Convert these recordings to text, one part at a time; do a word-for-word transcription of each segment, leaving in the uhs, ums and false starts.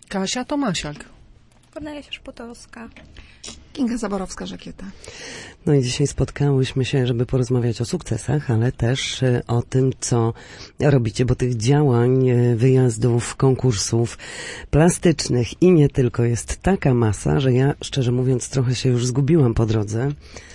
Kasia Tomasiak. Kornelia Szpotowska. Kinga Zaborowska-Żakieta. No i dzisiaj spotkałyśmy się, żeby porozmawiać o sukcesach, ale też o tym, co robicie, bo tych działań, wyjazdów, konkursów plastycznych i nie tylko jest taka masa, że ja, szczerze mówiąc, trochę się już zgubiłam po drodze.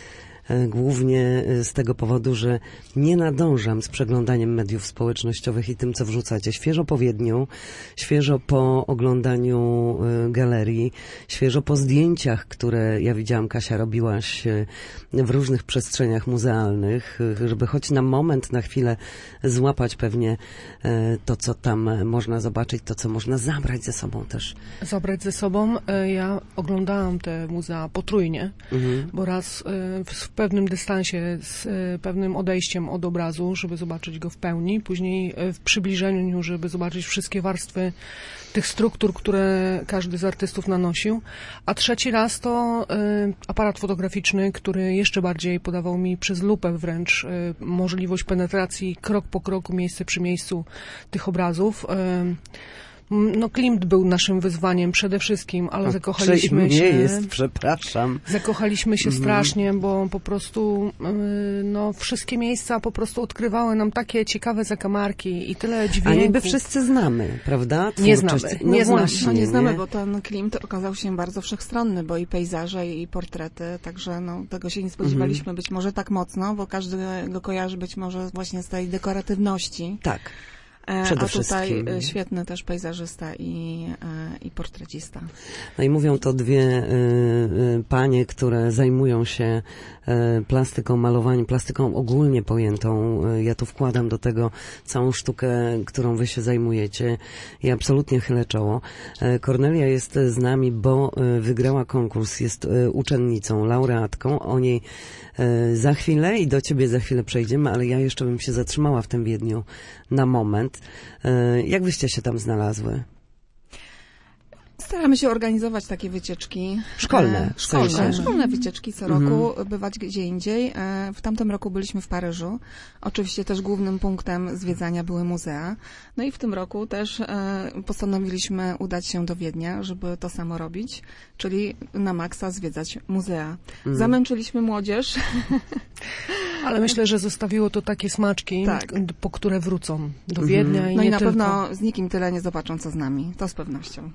Głównie z tego powodu, że nie nadążam z przeglądaniem mediów społecznościowych i tym, co wrzucacie. Świeżo po Wiedniu, świeżo po oglądaniu galerii, świeżo po zdjęciach, które ja widziałam, Kasia, robiłaś w różnych przestrzeniach muzealnych, żeby choć na moment, na chwilę złapać pewnie to, co tam można zobaczyć, to, co można zabrać ze sobą też. Zabrać ze sobą? Ja oglądałam te muzea potrójnie, mhm. bo raz w pewnym dystansie, z pewnym odejściem od obrazu, żeby zobaczyć go w pełni, później w przybliżeniu, żeby zobaczyć wszystkie warstwy tych struktur, które każdy z artystów nanosił, a trzeci raz to y, aparat fotograficzny, który jeszcze bardziej podawał mi przez lupę wręcz y, możliwość penetracji krok po kroku, miejsce przy miejscu tych obrazów. Y, No Klimt był naszym wyzwaniem przede wszystkim, ale zakochaliśmy nie się. Nie jest, przepraszam. Zakochaliśmy się mm. strasznie, bo po prostu no, wszystkie miejsca po prostu odkrywały nam takie ciekawe zakamarki i tyle dźwięków. A niby wszyscy znamy, prawda? Twórczość. Nie znamy. No nie znamy. No nie znamy, bo ten Klimt okazał się bardzo wszechstronny, bo i pejzaże, i portrety, także no, tego się nie spodziewaliśmy mm. być może tak mocno, bo każdy go kojarzy być może właśnie z tej dekoratywności. Tak. Przede A tutaj wszystkim. świetny też pejzażysta i, i portrecista. No i mówią to dwie y, y, panie, które zajmują się y, plastyką, malowaniem, plastyką ogólnie pojętą. Y, ja tu wkładam do tego całą sztukę, którą wy się zajmujecie i absolutnie chylę czoło. Y, Kornelia jest z nami, bo y, wygrała konkurs, jest y, uczennicą, laureatką. O niej y, za chwilę i do ciebie za chwilę przejdziemy, ale ja jeszcze bym się zatrzymała w tym Wiedniu na moment. Jak wyście się tam znalazły? Staramy się organizować takie wycieczki. Szkolne. Szkolne, w sensie. szkolne wycieczki co roku, mhm. bywać gdzie indziej. W tamtym roku byliśmy w Paryżu. Oczywiście też głównym punktem zwiedzania były muzea. No i w tym roku też postanowiliśmy udać się do Wiednia, żeby to samo robić, czyli na maksa zwiedzać muzea. Mhm. Zamęczyliśmy młodzież. Ale myślę, że zostawiło to takie smaczki, tak. po które wrócą do Wiednia. Mhm. I no nie i na tylko. pewno z nikim tyle nie zobaczą, co z nami. To z pewnością.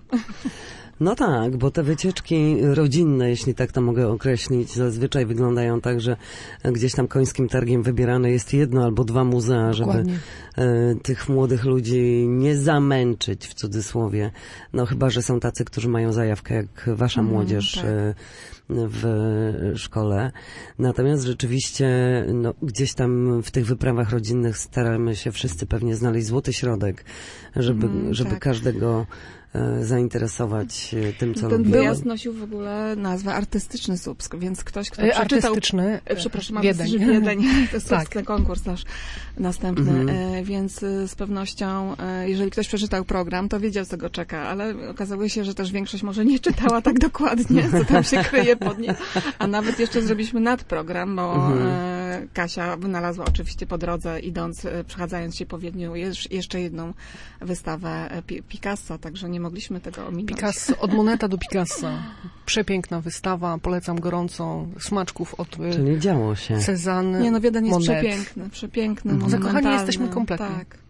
No tak, bo te wycieczki rodzinne, jeśli tak to mogę określić, zazwyczaj wyglądają tak, że gdzieś tam końskim targiem wybierane jest jedno albo dwa muzea, żeby e, tych młodych ludzi nie zamęczyć, w cudzysłowie. No chyba, że są tacy, którzy mają zajawkę, jak wasza mm, młodzież tak. e, w szkole. Natomiast rzeczywiście no, gdzieś tam w tych wyprawach rodzinnych staramy się wszyscy pewnie znaleźć złoty środek, żeby, mm, żeby tak. każdego zainteresować tym, co Ten lubi. wyjazd nosił w ogóle nazwę Artystyczny Słupsk, więc ktoś, kto przeczytał... Artystyczny, przepraszam, Wiedeń. Wiedeń. To jest tak. konkurs nasz następny, Mhm. więc z pewnością, jeżeli ktoś przeczytał program, to wiedział, co go czeka, ale okazało się, że też większość może nie czytała tak dokładnie, co tam się kryje pod nim, a nawet jeszcze zrobiliśmy nadprogram, bo mhm. Kasia wynalazła oczywiście po drodze, idąc, przechadzając się po Wiedniu, jeszcze jedną wystawę Picasso, także nie mogliśmy tego ominąć. Picasso, od Moneta do Picassa. Przepiękna wystawa, polecam gorąco. Smaczków od Czyli działo się. Cezanne. Nie no, Wiedeń jest Monet. przepiękny, przepiękny, mhm. Zakochani jesteśmy kompletnie. Tak.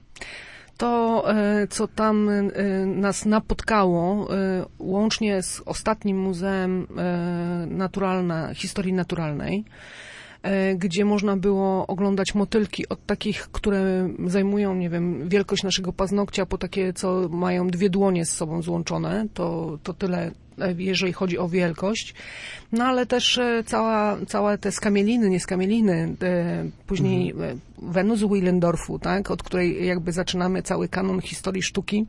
To, co tam nas napotkało, łącznie z ostatnim Muzeum Naturalna, Historii Naturalnej, gdzie można było oglądać motylki od takich, które zajmują, nie wiem, wielkość naszego paznokcia, po takie, co mają dwie dłonie z sobą złączone. To, to tyle, jeżeli chodzi o wielkość. No ale też cała, całe te skamieliny, nie skamieliny, później mhm. Wenus Willendorfu, tak, od której jakby zaczynamy cały kanon historii sztuki.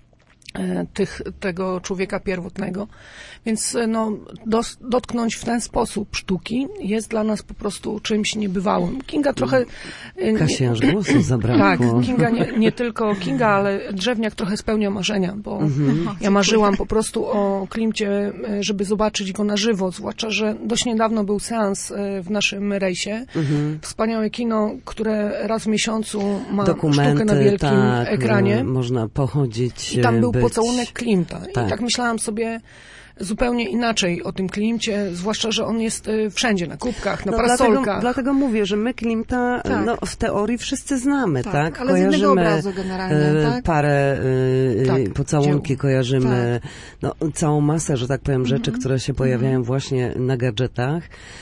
Tych, tego człowieka pierwotnego. Więc no, dos, dotknąć w ten sposób sztuki jest dla nas po prostu czymś niebywałym. Kinga trochę... Kasia aż głosu zabrakło. Tak, Kinga nie, nie tylko Kinga, ale Drzewniak trochę spełnia marzenia, bo mhm. ja marzyłam po prostu o Klimcie, żeby zobaczyć go na żywo, zwłaszcza, że dość niedawno był seans w naszym rejsie. Mhm. Wspaniałe kino, które raz w miesiącu ma Dokumenty, sztukę na wielkim tak, ekranie. Można pochodzić, I tam był być pocałunek Klimta. Tak. I tak myślałam sobie zupełnie inaczej o tym Klimcie, zwłaszcza, że on jest y, wszędzie, na kubkach, na no parasolkach. Dlatego, dlatego mówię, że my Klimta Tak. no, w teorii wszyscy znamy, tak? Tak, ale z innego obrazu generalnie, e, tak? parę e, Tak, pocałunki, dzieł. kojarzymy no, całą masę, że tak powiem, rzeczy, Mhm. które się pojawiają Mhm. właśnie na gadżetach.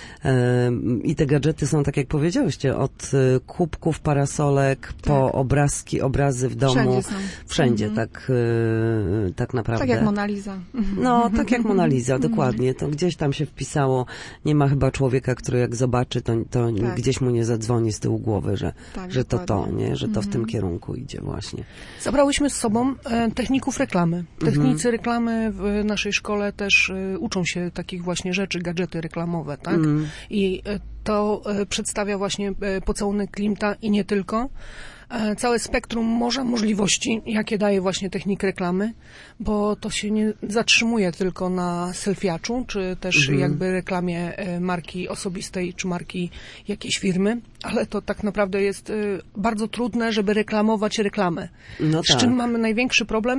E, I te gadżety są, tak jak powiedziałyście, od e, kubków, parasolek, po obrazki, obrazy w domu. Wszędzie są. Wszędzie, Mhm. tak, e, tak naprawdę. Tak jak Mona Lisa. No, tak jak Mona Lisa, dokładnie. To gdzieś tam się wpisało. Nie ma chyba człowieka, który jak zobaczy, to, to Tak. gdzieś mu nie zadzwoni z tyłu głowy, że, Tak, że to to, dokładnie. nie? Że to w tym Mhm. kierunku idzie właśnie. Zabrałyśmy z sobą e, techników reklamy. Technicy reklamy w naszej szkole też e, uczą się takich właśnie rzeczy, gadżety reklamowe, tak? Mm. I e, to e, przedstawia właśnie e, pocałunek Klimta i nie tylko. E, całe spektrum morza możliwości, jakie daje właśnie technik reklamy, bo to się nie zatrzymuje tylko na selfiaczu, czy też Mhm. jakby reklamie e, marki osobistej, czy marki jakiejś firmy, ale to tak naprawdę jest e, bardzo trudne, żeby reklamować reklamę. No Z tak. czym mamy największy problem?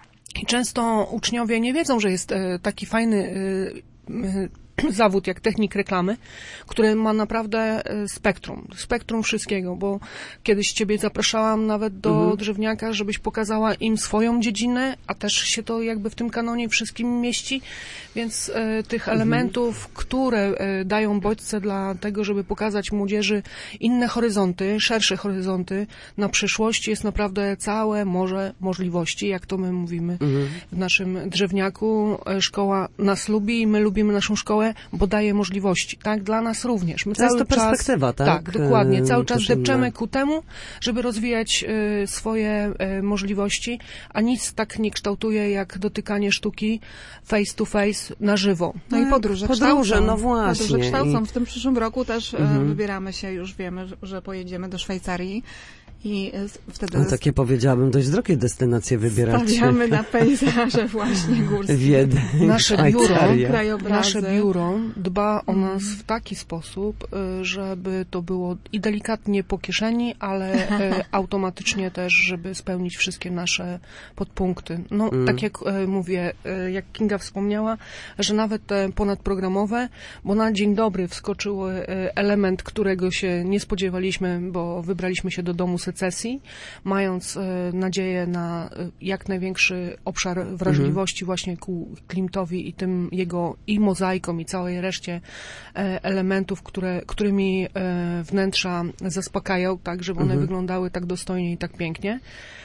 I często uczniowie nie wiedzą, że jest e, taki fajny e, e, zawód jak technik reklamy, który ma naprawdę e, spektrum, spektrum wszystkiego, bo kiedyś ciebie zapraszałam nawet do Mhm. Drzewniaka, żebyś pokazała im swoją dziedzinę, a też się to jakby w tym kanonie wszystkim mieści, więc e, tych elementów, które e, dają bodźce dla tego, żeby pokazać młodzieży inne horyzonty, szersze horyzonty na przyszłość, jest naprawdę całe morze możliwości, jak to my mówimy Mhm. w naszym Drzewniaku. E, Szkoła nas lubi i my lubimy naszą szkołę, bo daje możliwości, tak? Dla nas również. My To jest cały to czas, perspektywa, tak? Tak, dokładnie. E, Cały czas też inna. depczemy ku temu, żeby rozwijać e, swoje e, możliwości, a nic tak nie kształtuje jak dotykanie sztuki face to face na żywo. No i podróże Podróże, kształcą. no właśnie. Podróże kształcą. I- W tym przyszłym roku też e, Mhm. wybieramy się, już wiemy, że- że pojedziemy do Szwajcarii i e, s- wtedy No, takie powiedziałabym, dość drogie destynacje wybieracie. stawiamy na pejzaże właśnie górskie. Wiedeń, Nasze biuro, Szwajcaria. krajobrazy. Nasze biuro dba o Mhm. nas w taki sposób, y, żeby to było i delikatnie po kieszeni, ale y, automatycznie też, żeby spełnić wszystkie nasze podpunkty. No, Mm. tak jak y, mówię, y, jak Kinga wspomniała, że nawet te ponadprogramowe, bo na dzień dobry wskoczył y, element, którego się nie spodziewaliśmy, bo wybraliśmy się do domu secesji, mając y, nadzieję na y, jak największy obszar wrażliwości właśnie ku Klimtowi i tym jego i mozaikom i całej reszcie e, elementów, które, którymi e, wnętrza zaspokają, tak, żeby one Mhm. wyglądały tak dostojnie i tak pięknie.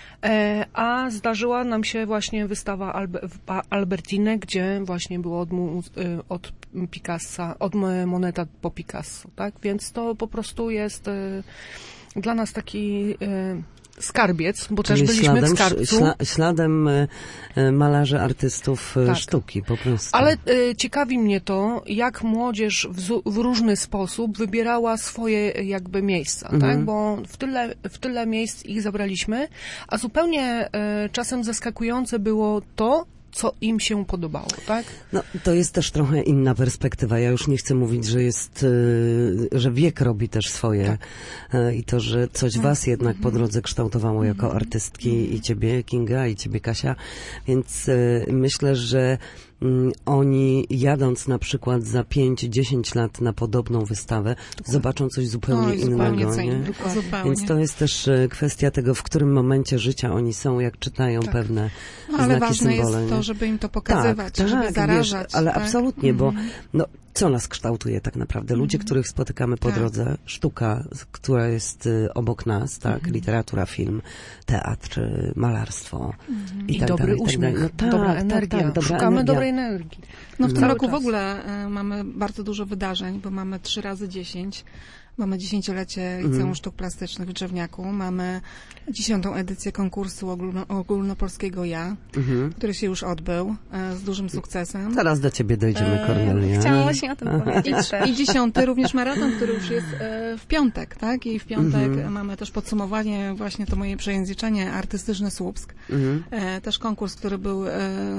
E, a zdarzyła nam się właśnie wystawa Albe, w A- Albertine, gdzie właśnie było od, mu, e, od Picassa, od Moneta po Picasso, tak? Więc to po prostu jest e, dla nas taki e, skarbiec, bo Czyli też byliśmy śladem, w skarbcu. śla, śladem e, e, malarzy, artystów e, Tak. sztuki po prostu. Ale e, ciekawi mnie to, jak młodzież w, zu- w różny sposób wybierała swoje e, jakby miejsca, Mhm. tak? Bo w tyle, w tyle miejsc ich zabraliśmy, a zupełnie e, czasem zaskakujące było to, co im się podobało, tak? No, to jest też trochę inna perspektywa. Ja już nie chcę mówić, że jest, y, że wiek robi też swoje y, i to, że coś was jednak po drodze kształtowało jako artystki i ciebie, Kinga, i ciebie, Kasia. Więc y, myślę, że mm, oni jadąc na przykład za pięć dziesięć lat na podobną wystawę, zobaczą coś zupełnie Oj, zupełnie innego. co Nie? innego. Zupełnie. Więc to jest też y, kwestia tego, w którym momencie życia oni są, jak czytają Tak. pewne No, ale znaki, ważne symbole. jest nie? to, żeby im to pokazywać, tak, żeby tak, zarażać. Wiesz, ale tak? absolutnie, bo Mhm. no, co nas kształtuje tak naprawdę? Ludzie, których spotykamy po Tak. drodze, sztuka, z- która jest y, obok nas, tak? Literatura, film, teatr, y, malarstwo i, I tak dobry dalej, i tak uśmiech, dalej. No, dobra tak, energia. Tak, tak, dobra Szukamy energia. dobrej energii. No w tym Cały roku czas. w ogóle e, mamy bardzo dużo wydarzeń, bo mamy trzy razy dziesięć. Mamy dziesięciolecie Liceum Mhm. Sztuk Plastycznych w Drzewniaku. Mamy dziesiątą edycję konkursu ogólno, ogólnopolskiego Ja, Mhm. który się już odbył e, z dużym sukcesem. Zaraz do ciebie dojdziemy, Eee, Kornelia. Chciałam właśnie o tym I, powiedzieć też. I dziesiąty również maraton, który już jest e, w piątek, tak? I w piątek Mhm. mamy też podsumowanie, właśnie to moje przejęzyczenie, artystyczny Słupsk. Mhm. E, też konkurs, który był e,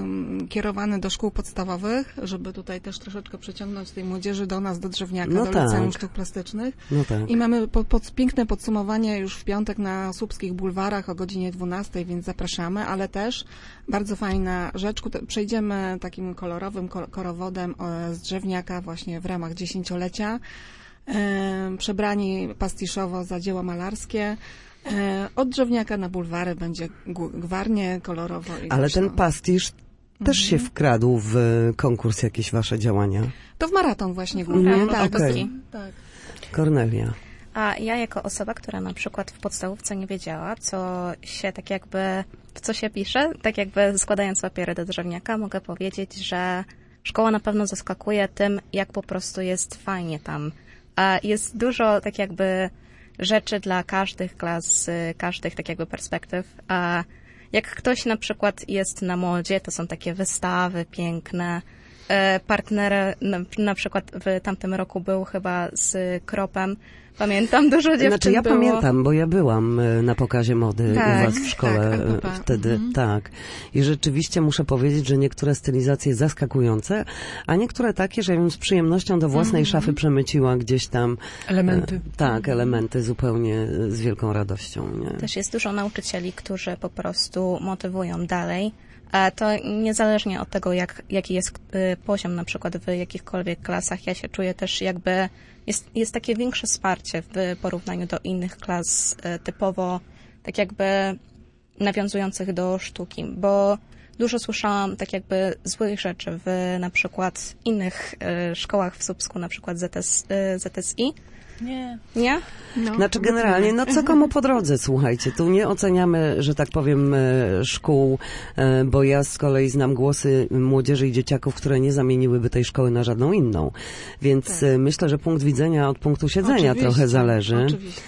kierowany do szkół podstawowych, żeby tutaj też troszeczkę przyciągnąć tej młodzieży do nas, do Drzewniaka, No do tak. Liceum Sztuk Plastycznych. No tak. I mamy po, pod, piękne podsumowanie już w piątek na Słupskich Bulwarach o godzinie dwunastej, więc zapraszamy, ale też bardzo fajna rzecz. Ku- Przejdziemy takim kolorowym ko- korowodem e, z Drzewniaka właśnie w ramach dziesięciolecia. E, przebrani pastiszowo za dzieła malarskie. E, od Drzewniaka na bulwary będzie gu- gwarnie, kolorowo. I Ale głośno. ten pastisz też się wkradł w konkurs, jakieś wasze działania. To w maraton właśnie głównie. Mhm, tak, okej. tak. Kornelia. A ja jako osoba, która na przykład w podstawówce nie wiedziała, co się tak jakby, w co się pisze, tak jakby składając papiery do Drzewniaka, mogę powiedzieć, że szkoła na pewno zaskakuje tym, jak po prostu jest fajnie tam. A jest dużo tak jakby rzeczy dla każdych klas, z każdych tak jakby perspektyw. A jak ktoś na przykład jest na modzie, to są takie wystawy piękne. E, Partner na, na przykład w tamtym roku był chyba z Kropem. Pamiętam, dużo dziewczyn Znaczy ja było. pamiętam, bo ja byłam e, na pokazie mody Tak, u was w szkole tak, e, L P P. wtedy, Mhm. tak. I rzeczywiście muszę powiedzieć, że niektóre stylizacje zaskakujące, a niektóre takie, że ja bym z przyjemnością do własnej Mhm. szafy przemyciła gdzieś tam Elementy. E, tak, elementy zupełnie e, z wielką radością. Nie? Też jest dużo nauczycieli, którzy po prostu motywują dalej. A to niezależnie od tego, jak, jaki jest y, poziom na przykład w jakichkolwiek klasach, ja się czuję też jakby, jest, jest takie większe wsparcie w porównaniu do innych klas y, typowo tak jakby nawiązujących do sztuki, bo dużo słyszałam tak jakby złych rzeczy w na przykład innych y, szkołach w Słupsku, na przykład Z S, y, Z S I. Nie. Nie? No, Znaczy generalnie, no co komu po drodze, słuchajcie, tu nie oceniamy, że tak powiem, e, szkół, e, bo ja z kolei znam głosy młodzieży i dzieciaków, które nie zamieniłyby tej szkoły na żadną inną, więc Tak. e, myślę, że punkt widzenia od punktu siedzenia Oczywiście, trochę zależy. Oczywiście.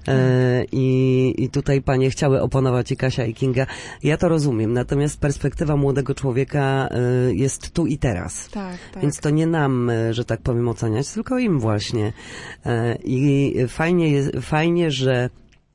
E, I, I tutaj panie chciały oponować i Kasia i Kinga. Ja to rozumiem, natomiast perspektywa młodego człowieka e, jest tu i teraz. Tak, tak. Więc to nie nam, e, że tak powiem, oceniać, tylko im właśnie. E, I fajnie, jest, fajnie, że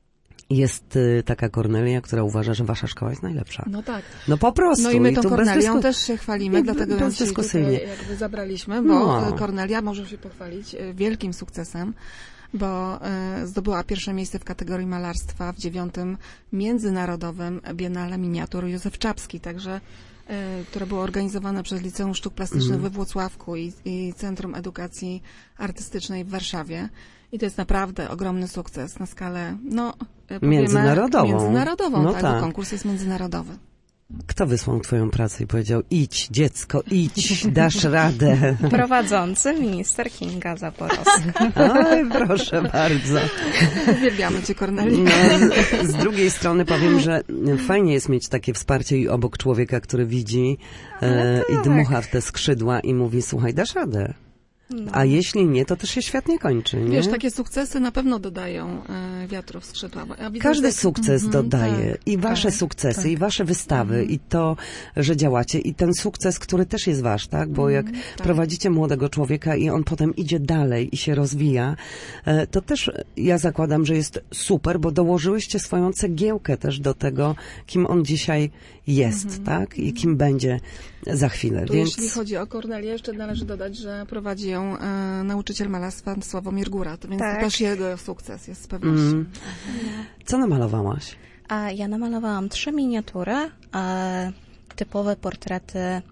jest e, taka Kornelia, która uważa, że wasza szkoła jest najlepsza. No tak. No po prostu. No i my tą tu bez Kornelią dysku- też się chwalimy, Nie, dlatego ją dzisiaj bezdyskusyjnie. tutaj jakby zabraliśmy, bo No. Kornelia może się pochwalić e, wielkim sukcesem, bo e, zdobyła pierwsze miejsce w kategorii malarstwa w dziewiątym Międzynarodowym Biennale Miniatur Józef Czapski, także e, które było organizowane przez Liceum Sztuk Plastycznych Mhm. we Włocławku i, i Centrum Edukacji Artystycznej w Warszawie. I to jest naprawdę ogromny sukces na skalę, no, e, powiemy, Międzynarodową. międzynarodową, No tak, tak. bo konkurs jest międzynarodowy. Kto wysłał twoją pracę i powiedział, idź dziecko, idź, dasz radę. Prowadzący minister Kinga Zaborowska. Oj, proszę bardzo. Uwielbiamy cię, Kornelia. No, z drugiej strony powiem, że fajnie jest mieć takie wsparcie i obok człowieka, który widzi e, i dmucha w te skrzydła i mówi, słuchaj, dasz radę. No. A jeśli nie, to też się świetnie kończy, nie? Wiesz, takie sukcesy na pewno dodają e, wiatru w skrzydła. bo Ja widzę, Każdy że- sukces Mhm, dodaje tak, i wasze tak, sukcesy, tak. i wasze wystawy, i to, że działacie, i ten sukces, który też jest wasz, tak? Bo jak tak. prowadzicie młodego człowieka i on potem idzie dalej i się rozwija, e, to też ja zakładam, że jest super, bo dołożyłyście swoją cegiełkę też do tego, kim on dzisiaj jest, tak? I kim będzie za chwilę. Tu Więc jeśli chodzi o Kornelię, jeszcze należy dodać, że prowadzi ją e, nauczyciel malarstwa Sławomir Górat, więc Tak. to też jego sukces jest z pewnością. Mm. Co namalowałaś? A ja namalowałam trzy miniatury, e, typowe portrety e,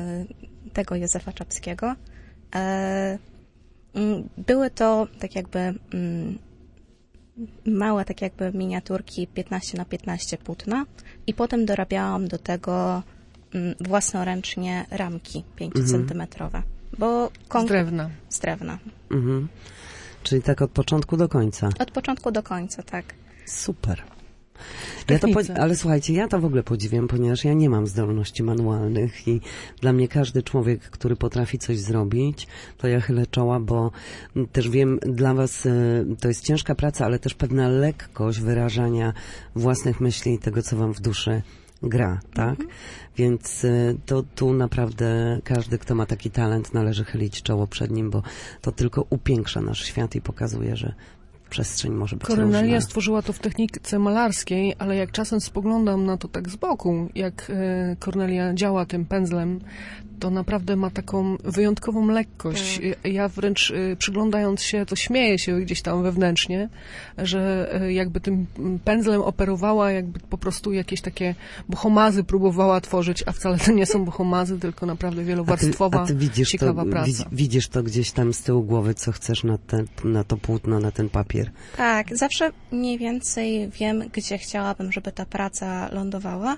tego Józefa Czapskiego. E, mm, były to tak jakby mm, małe tak jakby miniaturki piętnaście na piętnaście płótna i potem dorabiałam do tego mm, własnoręcznie ramki pięciocentymetrowe. Bo Z konk- drewna. z drewna. Mhm. Czyli tak od początku do końca. Od początku do końca, tak. Super. Ja to Technice. po, ale słuchajcie, ja to w ogóle podziwiam, ponieważ ja nie mam zdolności manualnych i dla mnie każdy człowiek, który potrafi coś zrobić, to ja chylę czoła, bo też wiem, dla was y, to jest ciężka praca, ale też pewna lekkość wyrażania własnych myśli i tego, co wam w duszy gra, tak? Więc y, to tu naprawdę każdy, kto ma taki talent, należy chylić czoło przed nim, bo to tylko upiększa nasz świat i pokazuje, że przestrzeń może być Kornelia różna. stworzyła to w technice malarskiej, ale jak czasem spoglądam na to tak z boku, jak e, Kornelia działa tym pędzlem, to naprawdę ma taką wyjątkową lekkość. Tak. Ja wręcz e, przyglądając się, to śmieję się gdzieś tam wewnętrznie, że e, jakby tym pędzlem operowała, jakby po prostu jakieś takie bohomazy próbowała tworzyć, a wcale to nie są bohomazy, tylko naprawdę wielowarstwowa, a ty, a ty widzisz ciekawa to, praca. Widz, widzisz to gdzieś tam z tyłu głowy, co chcesz na, te, na to płótno, na ten papier. Tak, zawsze mniej więcej wiem, gdzie chciałabym, żeby ta praca lądowała.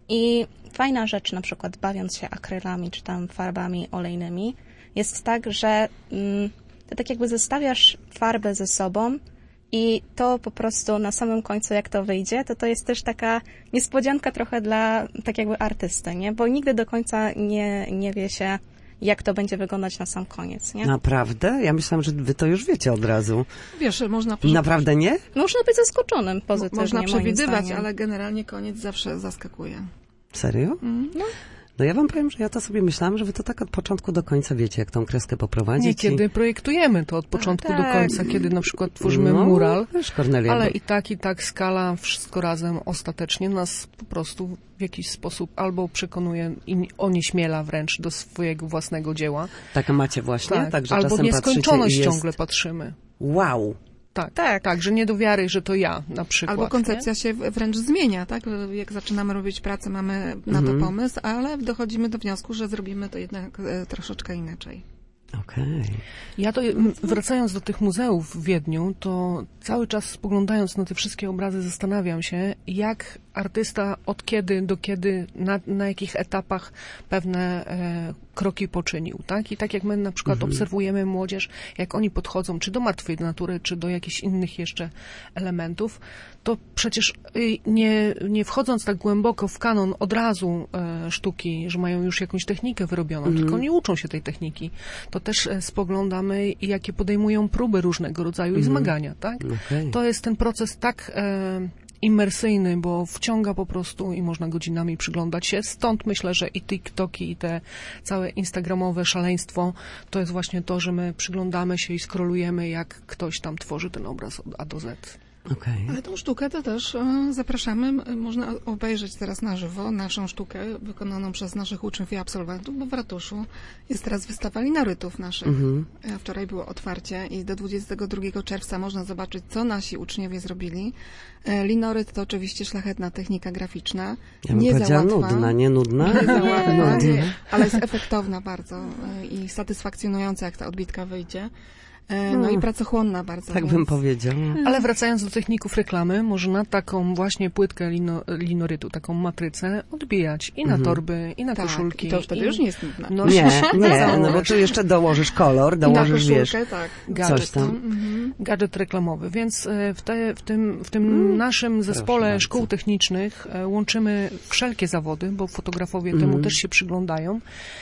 I fajna rzecz, na przykład bawiąc się akrylami czy tam farbami olejnymi, jest tak, że mm, ty tak jakby zestawiasz farbę ze sobą i to po prostu na samym końcu, jak to wyjdzie, to to jest też taka niespodzianka trochę dla tak jakby artysty, nie? Bo nigdy do końca nie, nie wie się, jak to będzie wyglądać na sam koniec, nie? Naprawdę? Ja myślałam, że wy to już wiecie od razu. Wiesz, można... Naprawdę nie? Można być zaskoczonym pozytywnie, Można moim przewidywać, zdaniem. ale generalnie koniec zawsze zaskakuje. Serio? Mm, no. No ja wam powiem, że ja to sobie myślałam, że wy to tak od początku do końca wiecie, jak tą kreskę poprowadzić. Nie, i- kiedy projektujemy to od początku tak. do końca, kiedy na przykład tworzymy no, mural, Wiesz, Kornelia, ale bo- i tak, i tak skala, wszystko razem ostatecznie nas po prostu w jakiś sposób albo przekonuje i onieśmiela wręcz do swojego własnego dzieła, taka macie właśnie, tak, że albo w czasem nieskończoność patrzycie i jest... ciągle patrzymy. Wow! Tak, Tak. tak, że nie do wiary, że to ja na przykład. Albo koncepcja się wręcz zmienia, tak? Jak zaczynamy robić pracę, mamy na Mhm. to pomysł, ale dochodzimy do wniosku, że zrobimy to jednak e, troszeczkę inaczej. Okej. Ja to, m, wracając do tych muzeów w Wiedniu, to cały czas spoglądając na te wszystkie obrazy zastanawiam się, jak artysta od kiedy do kiedy, na, na jakich etapach pewne e, kroki poczynił, tak? I tak jak my na przykład Mhm. obserwujemy młodzież, jak oni podchodzą czy do martwej natury, czy do jakichś innych jeszcze elementów, to przecież y, nie, nie wchodząc tak głęboko w kanon od razu e, sztuki, że mają już jakąś technikę wyrobioną, Mhm. tylko oni uczą się tej techniki, to też e, spoglądamy, jakie podejmują próby różnego rodzaju i Mhm. zmagania, tak? Okej. To jest ten proces tak e, imersyjny, bo wciąga po prostu i można godzinami przyglądać się. Stąd myślę, że i TikToki, i te całe instagramowe szaleństwo, to jest właśnie to, że my przyglądamy się i scrollujemy, jak ktoś tam tworzy ten obraz od A do Z. Okej. Ale tą sztukę to też e, zapraszamy. M- Można obejrzeć teraz na żywo naszą sztukę wykonaną przez naszych uczniów i absolwentów, bo w ratuszu jest teraz wystawa linorytów naszych. Mhm. E, Wczoraj było otwarcie i do dwudziestego drugiego czerwca można zobaczyć, co nasi uczniowie zrobili. E, Linoryt to oczywiście szlachetna technika graficzna. Ja bym nie za powiedziała łatwa. nudna, nie nudna? Nie za Nie. łatwa, Nudna. ale jest efektowna bardzo e, i satysfakcjonująca, jak ta odbitka wyjdzie. E, No Mm. i pracochłonna bardzo. Tak więc... bym powiedziała. Ale wracając do techników reklamy, można taką właśnie płytkę lino, linorytu, taką matrycę odbijać i na Mhm. torby, i na Tak, koszulki. i to wtedy i- już nie jest nudne. No, Nie, nie, założysz. no bo tu jeszcze dołożysz kolor, I dołożysz, na wiesz, koszulkę, tak. gadżet, coś tam. Mhm. gadżet reklamowy, więc e, w, te, w tym, w tym Mm, naszym zespole bardzo. szkół technicznych e, łączymy wszelkie zawody, bo fotografowie Mhm. temu też się przyglądają,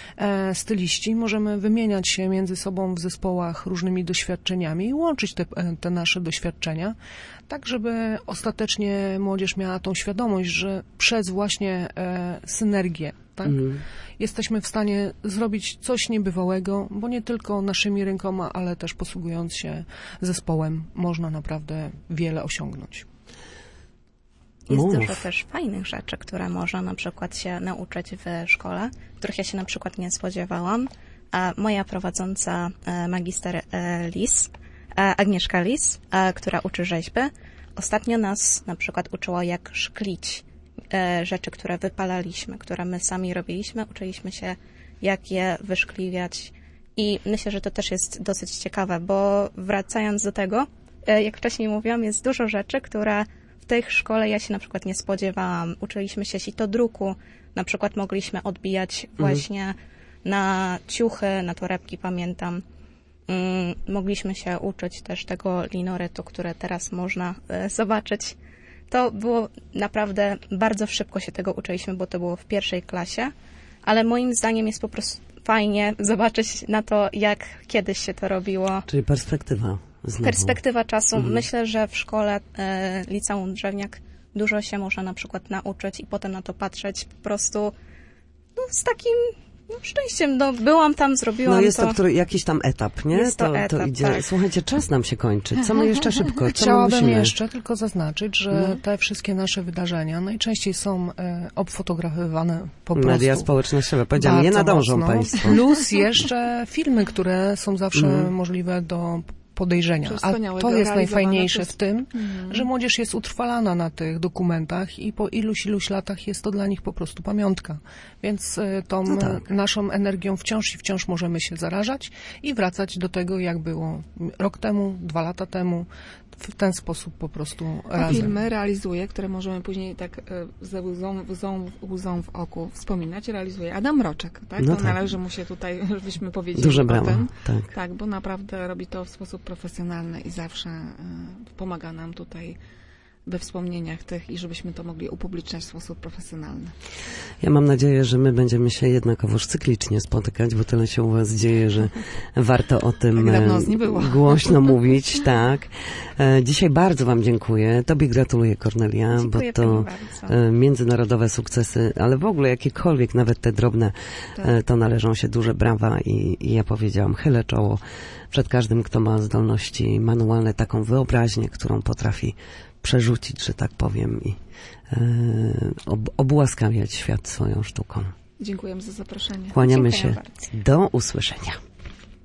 e, styliści, możemy wymieniać się między sobą w zespołach różnymi doświadczeniami i łączyć te, e, te nasze doświadczenia, tak żeby ostatecznie młodzież miała tą świadomość, że przez właśnie e, synergię, tak, Mhm. jesteśmy w stanie zrobić coś niebywałego, bo nie tylko naszymi rękoma, ale też posługując się zespołem, można naprawdę wiele osiągnąć. Jest Mów. dużo też fajnych rzeczy, które można na przykład się nauczyć w szkole, których ja się na przykład nie spodziewałam. A moja prowadząca e, magister e, Lis, e, Agnieszka Lis, e, która uczy rzeźby, ostatnio nas na przykład uczyła, jak szklić e, rzeczy, które wypalaliśmy, które my sami robiliśmy. Uczyliśmy się, jak je wyszkliwiać i myślę, że to też jest dosyć ciekawe, bo wracając do tego, e, jak wcześniej mówiłam, jest dużo rzeczy, które w tej szkole ja się na przykład nie spodziewałam. Uczyliśmy się sitodruku, na przykład mogliśmy odbijać właśnie na ciuchy, na torebki, pamiętam. Mm, mogliśmy się uczyć też tego linorytu, które teraz można e, zobaczyć. To było naprawdę, bardzo szybko się tego uczyliśmy, bo to było w pierwszej klasie, ale moim zdaniem jest po prostu fajnie zobaczyć na to, jak kiedyś się to robiło. Czyli perspektywa znowu. Perspektywa czasu. Mhm. Myślę, że w szkole e, Liceum Drzewniak dużo się można na przykład nauczyć i potem na to patrzeć po prostu no, z takim No, szczęściem, no, byłam tam, zrobiłam No jest to, to który, jakiś tam etap, nie? Jest to to, etap, to idzie. tak. Słuchajcie, czas nam się kończy. Co my jeszcze szybko? Co Chciałabym my musimy? jeszcze tylko zaznaczyć, że no. te wszystkie nasze wydarzenia najczęściej są e, obfotografowywane po prostu. Media społecznościowe. Powiedziałam, nie bardzo nadążą mocno. Państwo. Plus jeszcze filmy, które są zawsze Mhm. możliwe do podejrzenia. Przez A wspaniałego to jest realizowane najfajniejsze przez- w tym, Mhm. że młodzież jest utrwalana na tych dokumentach i po iluś, iluś latach jest to dla nich po prostu pamiątka. Więc y, tą No tak. naszą energią wciąż i wciąż możemy się zarażać i wracać do tego, jak było rok temu, dwa lata temu. W ten sposób po prostu A razem. filmy realizuje, które możemy później tak e, ze łzą, łzą, łzą w oku wspominać, realizuje Adam Roczek, tak? No to tak. należy mu się tutaj, żebyśmy powiedzieli Duże o brawa. tym. Tak. Tak, bo naprawdę robi to w sposób profesjonalny i zawsze e, pomaga nam tutaj we wspomnieniach tych i żebyśmy to mogli upubliczniać w sposób profesjonalny. Ja mam nadzieję, że my będziemy się jednakowoż cyklicznie spotykać, bo tyle się u was dzieje, że warto o tym Tak dawno e, nie było. głośno mówić, tak. E, Dzisiaj bardzo wam dziękuję. Tobie gratuluję, Kornelia, Dziękuję bo to pani bardzo. e, międzynarodowe sukcesy, ale w ogóle jakiekolwiek, nawet te drobne, Tak. e, to należą się duże brawa i, i ja powiedziałam, chylę czoło przed każdym, kto ma zdolności manualne, taką wyobraźnię, którą potrafi przerzucić, że tak powiem, i e, ob, obłaskawiać świat swoją sztuką. Dziękujemy za zaproszenie. Kłaniamy Dziękuję się. bardzo. Do usłyszenia.